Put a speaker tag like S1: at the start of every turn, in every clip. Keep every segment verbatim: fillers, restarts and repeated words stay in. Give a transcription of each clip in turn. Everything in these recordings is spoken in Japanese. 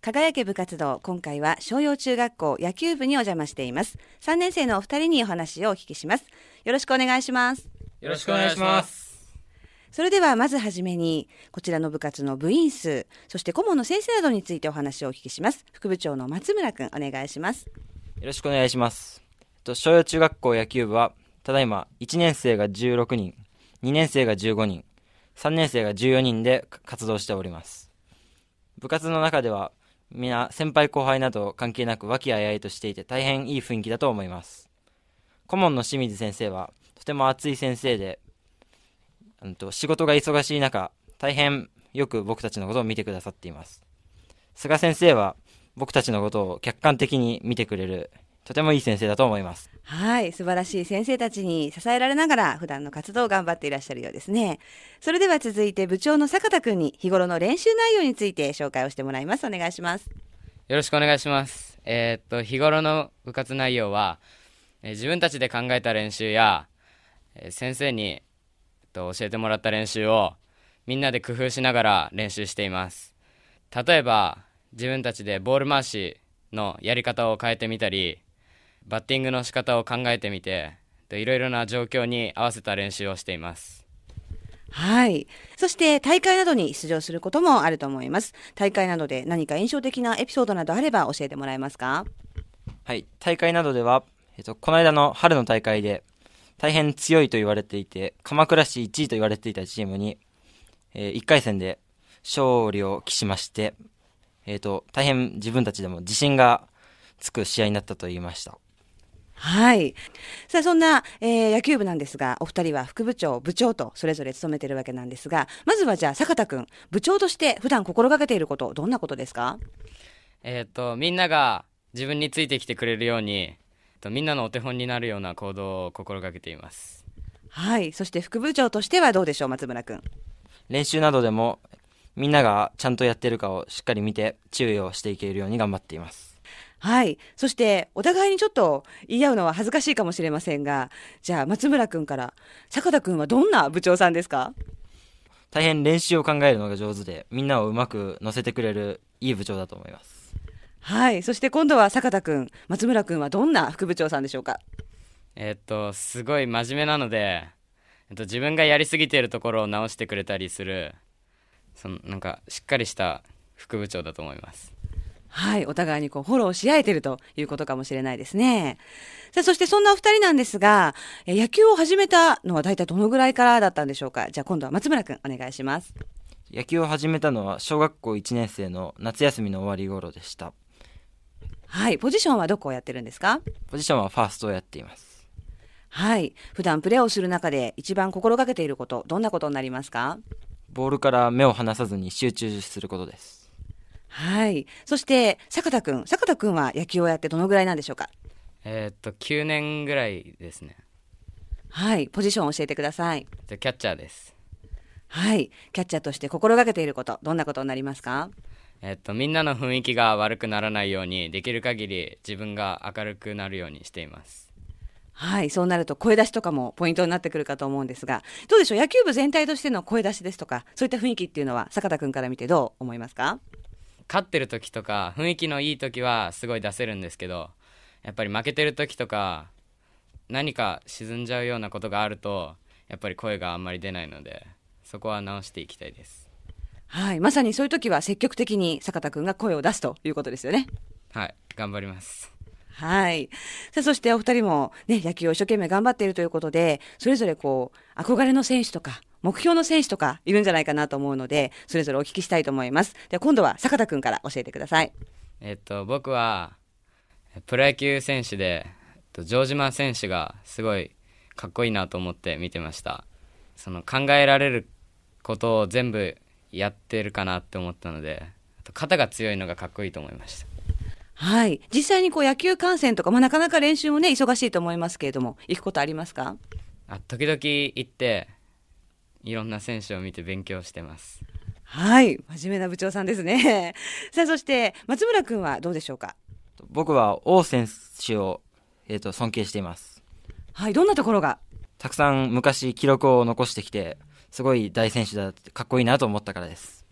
S1: 輝け部活動、今回は商陽中学校野球部にお邪魔しています。さんねん生のお二人にお話をお聞きします。よろしくお願いします。
S2: よろしくお願いします。
S1: それではまずはじめに、こちらの部活の部員数、そして顧問の先生などについてお話をお聞きします。副部長の松村くん、お願いします。
S3: よろしくお願いします。商陽中学校野球部はただいまいちねん生がじゅうろくにん、にねん生がじゅうごにん、さんねん生がじゅうよにんで活動しております。部活の中では皆先輩後輩など関係なく和気あいあいとしていて、大変いい雰囲気だと思います。顧問の清水先生はとても熱い先生で、うんと仕事が忙しい中、大変よく僕たちのことを見てくださっています。菅先生は僕たちのことを客観的に見てくれる、とてもいい先生だと思います。
S1: はい、素晴らしい先生たちに支えられながら普段の活動を頑張っていらっしゃるようですね。それでは続いて部長の坂田くんに日頃の練習内容について紹介をしてもらいます。お願いします。
S2: よろしくお願いします。えー、っと日頃の部活内容は、えー、自分たちで考えた練習や、えー、先生に、えっと、教えてもらった練習をみんなで工夫しながら練習しています。例えば自分たちでボール回しのやり方を変えてみたり、バッティングの仕方を考えてみて、いろいろな状況に合わせた練習をしています。
S1: はい。そして大会などに出場することもあると思います。大会などで何か印象的なエピソードなどあれば教えてもらえますか？
S3: はい、大会などでは、えっと、この間の春の大会で大変強いと言われていて、鎌倉市いちいと言われていたチームに、えー、いっかい戦で勝利を期しまして、えっと、大変自分たちでも自信がつく試合になったと言いました。
S1: はい。さあ、そんな、えー、野球部なんですが、お二人は副部長、部長とそれぞれ務めているわけなんですが、まずはじゃあ坂田くん、部長として普段心がけていること、どんなことですか？
S2: えー、っとみんなが自分についてきてくれるように、えっと、みんなのお手本になるような行動を心がけています。
S1: はい。そして副部長としてはどうでしょう、松村くん。
S3: 練習などでもみんながちゃんとやってるかをしっかり見て注意をしていけるように頑張っています。
S1: はい。そしてお互いにちょっと言い合うのは恥ずかしいかもしれませんが、じゃあ松村くんから坂田くんはどんな部長さんですか？
S3: 大変練習を考えるのが上手で、みんなをうまく乗せてくれるいい部長だと思います。
S1: はい。そして今度は坂田くん、松村くんはどんな副部長さんでしょうか？
S2: えー、っとすごい真面目なので、えっと、自分がやりすぎているところを直してくれたりする、そのなんかしっかりした副部長だと思います。
S1: はい。お互いにこうフォローし合えているということかもしれないですね。さあ、そしてそんなお二人なんですが、え野球を始めたのは大体どのぐらいからだったんでしょうか？じゃあ今度は松村くんお願いします。
S3: 野球を始めたのは小学校いちねん生の夏休みの終わり頃でした。
S1: はい。ポジションはどこをやってるんですか？
S3: ポジションはファーストをやっています。
S1: はい。普段プレーをする中で一番心がけていること、どんなことになりますか？
S3: ボールから目を離さずに集中することです。
S1: はい。そして坂田くん、坂田くんは野球をやってどのぐらいなんでしょうか？
S2: えー、っときゅうねんぐらいですね。
S1: はい。ポジションを教えてください。
S2: キャッチャーです。
S1: はい。キャッチャーとして心がけていること、どんなことになりますか？
S2: えー、っとみんなの雰囲気が悪くならないように、できる限り自分が明るくなるようにしています。
S1: はい。そうなると声出しとかもポイントになってくるかと思うんですが、どうでしょう、野球部全体としての声出しですとか、そういった雰囲気っていうのは坂田くんから見てどう思いますか？
S2: 勝ってる時とか雰囲気のいい時はすごい出せるんですけど、やっぱり負けてる時とか何か沈んじゃうようなことがあると、やっぱり声があんまり出ないので、そこは直していきたいです。
S1: はい。まさにそういう時は積極的に坂田くんが声を出すということですよね。
S2: はい、頑張ります。
S1: はい。さあ、そしてお二人もね、野球を一生懸命頑張っているということで、それぞれこう憧れの選手とか目標の選手とかいるんじゃないかなと思うので、それぞれお聞きしたいと思います。では今度は坂田くんから教えてください。
S2: えっと僕はプロ野球選手で、えっと、城島選手がすごいかっこいいなと思って見てました。その考えられることを全部やってるかなって思ったので、あと肩が強いのがかっこいいと思いました。
S1: はい。実際にこう野球観戦とか、まあ、なかなか練習もね忙しいと思いますけれども、行くことありますか？
S2: あ、時々行っていろんな選手を見て勉強してます。
S1: はい。真面目な部長さんですね。さあ、そして松村くんはどうでしょうか？
S3: 僕は王選手を、えー、と尊敬しています。
S1: はい。どんなところが？
S3: たくさん昔記録を残してきて、すごい大選手だってかっこいいなと思ったからです。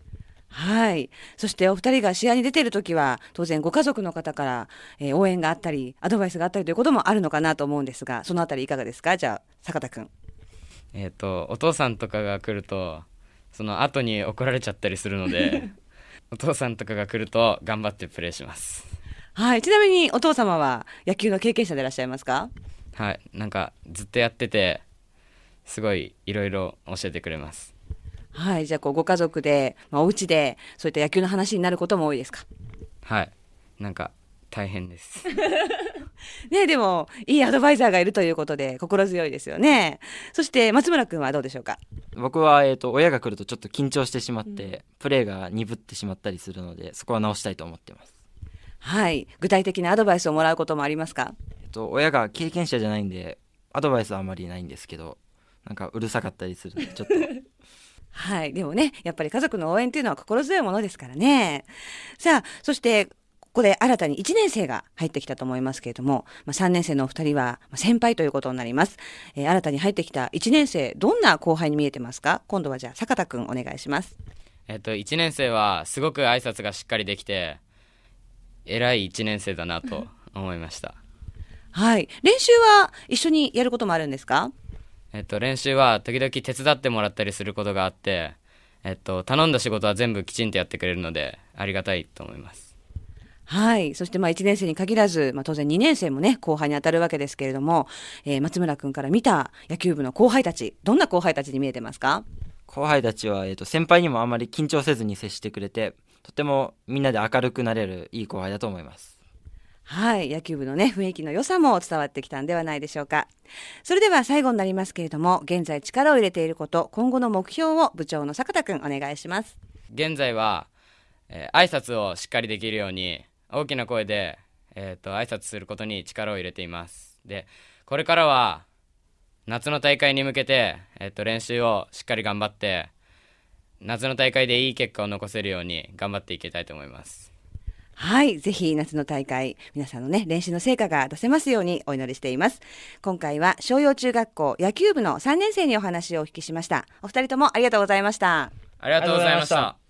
S1: はい。そしてお二人が試合に出ているときは、当然ご家族の方から、えー応援があったり、アドバイスがあったりということもあるのかなと思うんですが、そのあたりいかがですか？じゃあ、坂田くん。
S2: えっ、とお父さんとかが来るとその後に怒られちゃったりするのでお父さんとかが来ると頑張ってプレーします。
S1: はい。ちなみにお父様は野球の経験者でいらっしゃいますか？
S2: はい、なんかずっとやっててすごいいろいろ教えてくれます。
S1: はい。じゃあ、こう、ご家族で、まあ、お家で、そういった野球の話になることも多いですか？
S2: はい、なんか大変です
S1: ね、でも、いいアドバイザーがいるということで、心強いですよね。そして、松村くんはどうでしょうか？
S3: 僕は、えー、と親が来るとちょっと緊張してしまって、プレーが鈍ってしまったりするので、そこは直したいと思ってます。
S1: はい。具体的なアドバイスをもらうこともありますか？
S3: えっと、親が経験者じゃないんでアドバイスはあまりないんですけど、なんかうるさかったりするのでちょっと
S1: はい。でもね、やっぱり家族の応援っていうのは心強いものですからね。さあ、そして、ここで新たにいちねん生が入ってきたと思いますけれども、まあ、さんねん生のお二人はまあ先輩ということになります。えー新たに入ってきたいちねん生、どんな後輩に見えてますか？今度はじゃあ、坂田くんお願いします。
S2: えっ、といちねん生はすごく挨拶がしっかりできて偉いいちねん生だなと思いました
S1: はい。練習は一緒にやることもあるんですか？
S2: えっと練習は時々手伝ってもらったりすることがあって、えっと頼んだ仕事は全部きちんとやってくれるのでありがたいと思います。
S1: はい。そしてまあいちねん生に限らず、まあ当然にねん生もね、後輩に当たるわけですけれども、えー松村くんから見た野球部の後輩たち、どんな後輩たちに見えてますか？
S3: 後輩たちは、えー、と先輩にもあまり緊張せずに接してくれて、とてもみんなで明るくなれるいい後輩だと思います。
S1: はい。野球部のね、雰囲気の良さも伝わってきたんではないでしょうか。それでは最後になりますけれども、現在力を入れていること、今後の目標を部長の坂田くんお願いします。
S2: 現在は、えー挨拶をしっかりできるように大きな声で、えー、と挨拶することに力を入れています。でこれからは夏の大会に向けて、えー、と練習をしっかり頑張って夏の大会でいい結果を残せるように頑張っていきたいと思います。
S1: はい。ぜひ夏の大会、皆さんのね、練習の成果が出せますようにお祈りしています。今回は商陽中学校野球部のさんねん生にお話をお聞きしました。お二人ともありがとうございました。
S2: ありがとうございました。